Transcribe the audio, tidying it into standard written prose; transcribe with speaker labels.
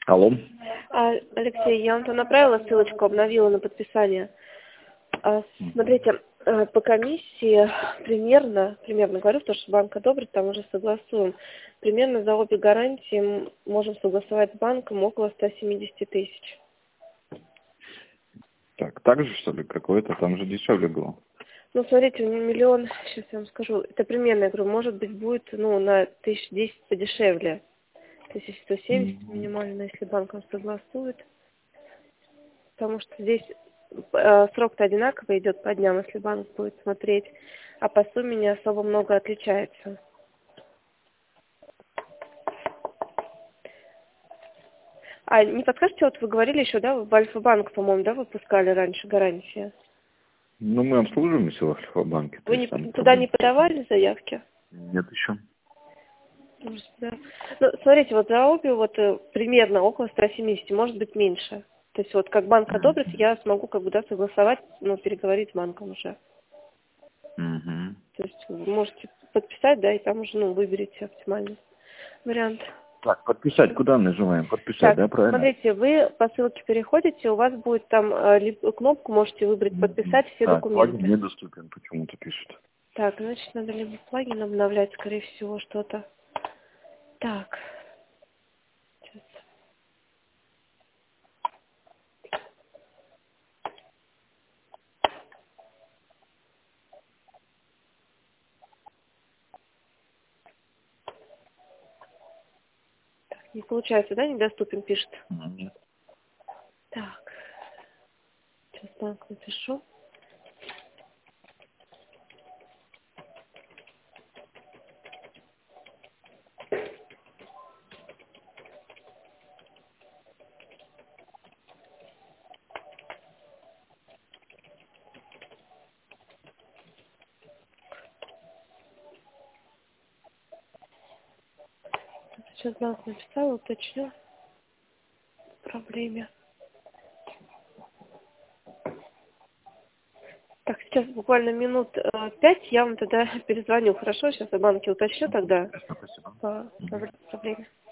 Speaker 1: Алло.
Speaker 2: Алексей, я вам там направила ссылочку, обновила на подписание. Смотрите, по комиссии примерно говорю, то, что банк одобрит, там уже согласуем. Примерно за обе гарантии можем согласовать с банком около 170 тысяч.
Speaker 1: Так же, что ли, какое-то, там же дешевле было.
Speaker 2: Ну, смотрите, у него миллион, сейчас я вам скажу, это примерно, я говорю, может быть, будет, на 1010 подешевле. 1170 минимально, если банк вам согласует. Потому что здесь срок-то одинаково идет по дням, если банк будет смотреть, а по сумме не особо много отличается. А не подскажете, вот вы говорили еще, да, в Альфа-банк, по-моему, да, выпускали раньше гарантии?
Speaker 1: Ну, мы обслуживаемся в Альфа-банке, то
Speaker 2: Вы
Speaker 1: есть там
Speaker 2: туда не
Speaker 1: проблем.
Speaker 2: подавали заявки?
Speaker 1: Нет еще.
Speaker 2: Может, да. Ну, смотрите, вот за обе примерно около 170, может быть меньше. То есть вот как банк одобрит, я смогу согласовать, переговорить с банком уже.
Speaker 1: Угу.
Speaker 2: То есть вы можете подписать, да, и там уже, выберите оптимальный вариант.
Speaker 1: Так, подписать, куда нажимаем? Подписать,
Speaker 2: Так,
Speaker 1: да, правильно?
Speaker 2: смотрите, вы по ссылке переходите, у вас будет там кнопку, можете выбрать «Подписать все
Speaker 1: Так, плагин
Speaker 2: документы».
Speaker 1: недоступен, почему-то пишет.
Speaker 2: Так, значит, надо либо плагин обновлять, скорее всего, что-то. Так, сейчас. Не получается, да, недоступен, пишет?
Speaker 1: Нет.
Speaker 2: Так, сейчас банк напишу. Сейчас банк написала, уточню в проблеме. Так, сейчас буквально минут 5, я вам тогда перезвоню, хорошо? Сейчас о банке уточню тогда
Speaker 1: Спасибо.
Speaker 2: по проблеме.